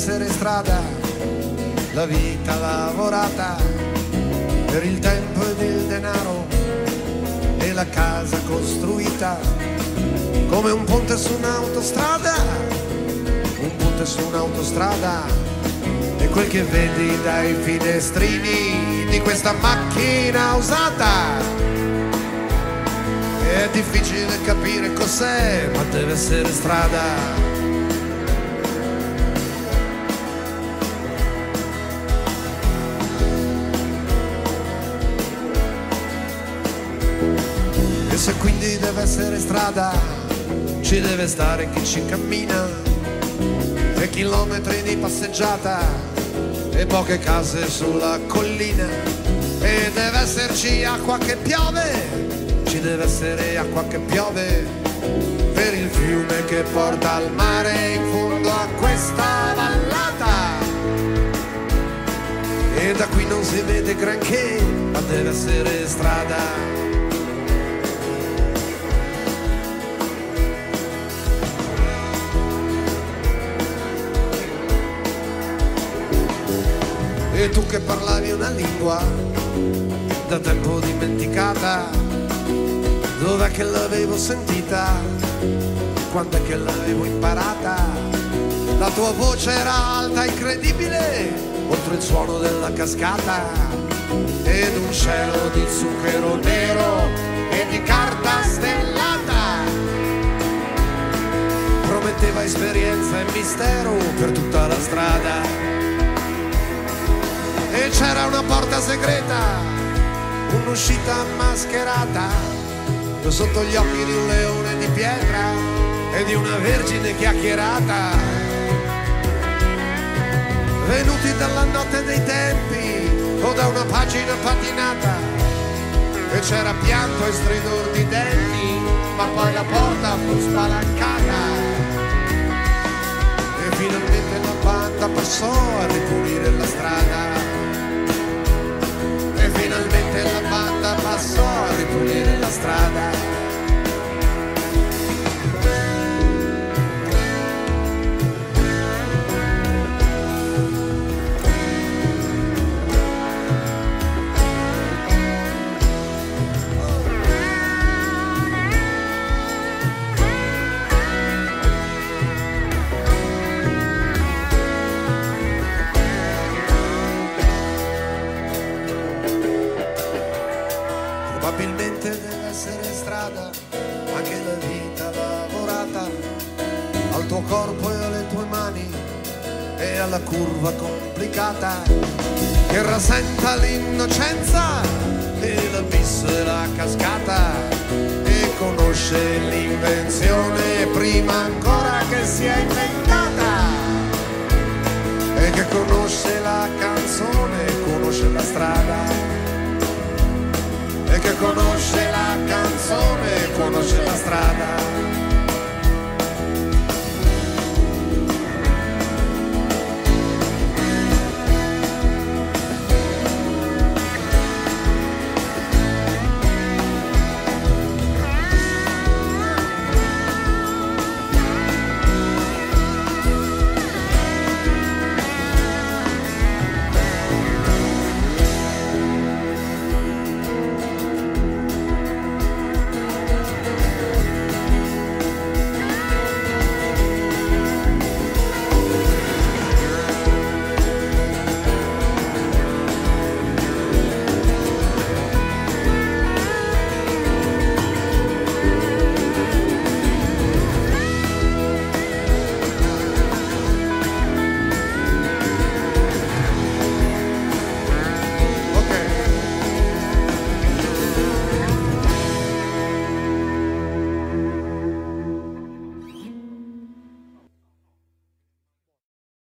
essere strada, la vita lavorata per il tempo ed il denaro e la casa costruita come un ponte su un'autostrada, un ponte su un'autostrada. E quel che vedi dai finestrini di questa macchina usata è difficile capire cos'è, ma deve essere strada. E se quindi deve essere strada, ci deve stare chi ci cammina, e chilometri di passeggiata e poche case sulla collina. E deve esserci acqua che piove, ci deve essere acqua che piove per il fiume che porta al mare in fondo a questa vallata. E da qui non si vede granché, ma deve essere strada. E tu che parlavi una lingua da tempo dimenticata, dov'è che l'avevo sentita? Quando è che l'avevo imparata? La tua voce era alta, incredibile, oltre il suono della cascata, ed un cielo di zucchero nero e di carta stellata prometteva esperienza e mistero per tutta la strada. E c'era una porta segreta, un'uscita mascherata, sotto gli occhi di un leone di pietra e di una vergine chiacchierata, venuti dalla notte dei tempi o da una pagina patinata. E c'era pianto e stridor di denti, ma poi la porta fu spalancata e finalmente la banda passò a ripulire la strada. E finalmente la banda passò a ripulire la strada. Probabilmente deve essere strada anche la vita lavorata al tuo corpo e alle tue mani e alla curva complicata che rasenta l'innocenza e l'abisso e la cascata e conosce l'invenzione prima ancora che sia inventata e che conosce la canzone, conosce la strada. E che conosce la canzone, conosce la strada.